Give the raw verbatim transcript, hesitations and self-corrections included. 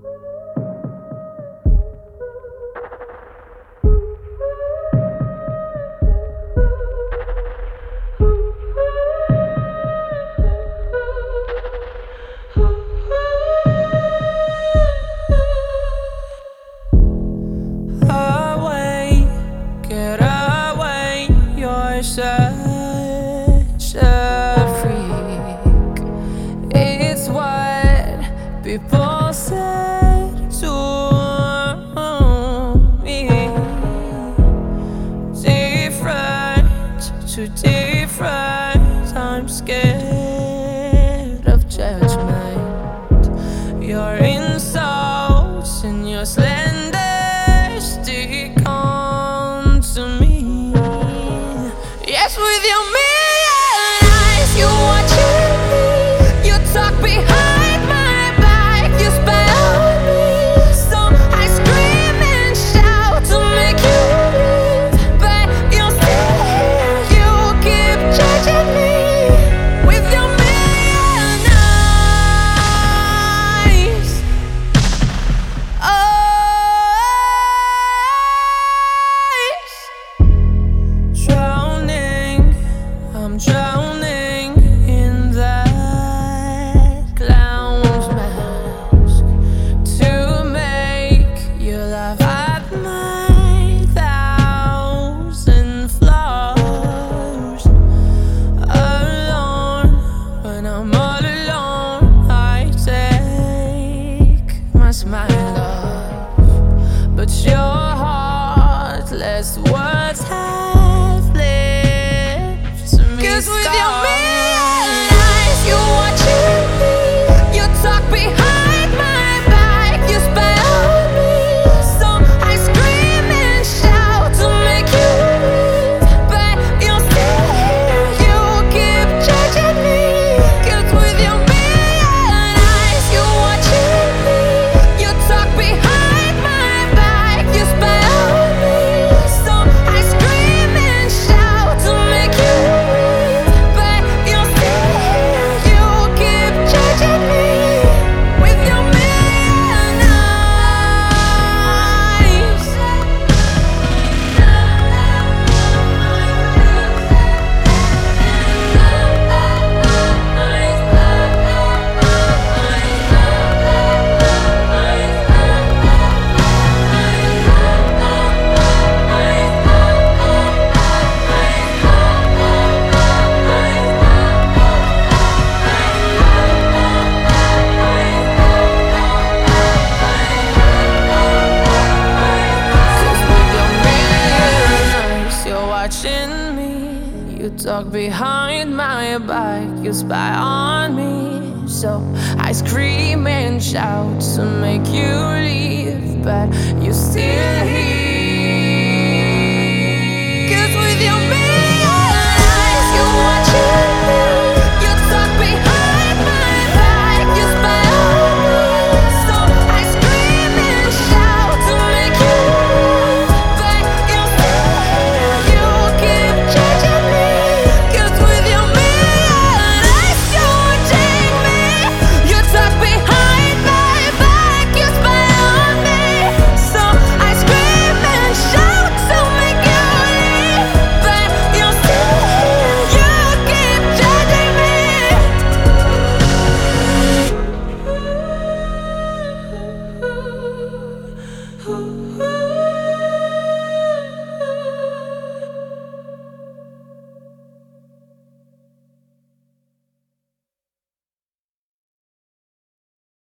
Such a freak. It's what people said to me. Different to different. I'm scared of judgment. Your insults and your slander stick on to me. Yes, with your million eyes, you watching me. You talk behind my back, you spy on me. So I scream and shout to make you leave, but you're still here. You keep judging me with your million eyes. Eyes. Drowning. I'm drowning in that clown's mask to make you laugh at my thousand flaws. Alone, when I'm all alone, I take my smile off, but your heartless words have lived to me. 'Cause with your million eyes, you watching me. You talk behind my back, you spy on me. So I scream and shout to make you leave, but you're still here. You keep judging me. 'Cause with your million eyes, you watching me. You talk behind my back, you spy on me. So I scream and shout to make you leave, but you're still here. You keep judging me with your million eyes. You're watching me. You talk behind my back, you spy on me. So I scream and shout to make you leave, but you're still here. 'Cause with your million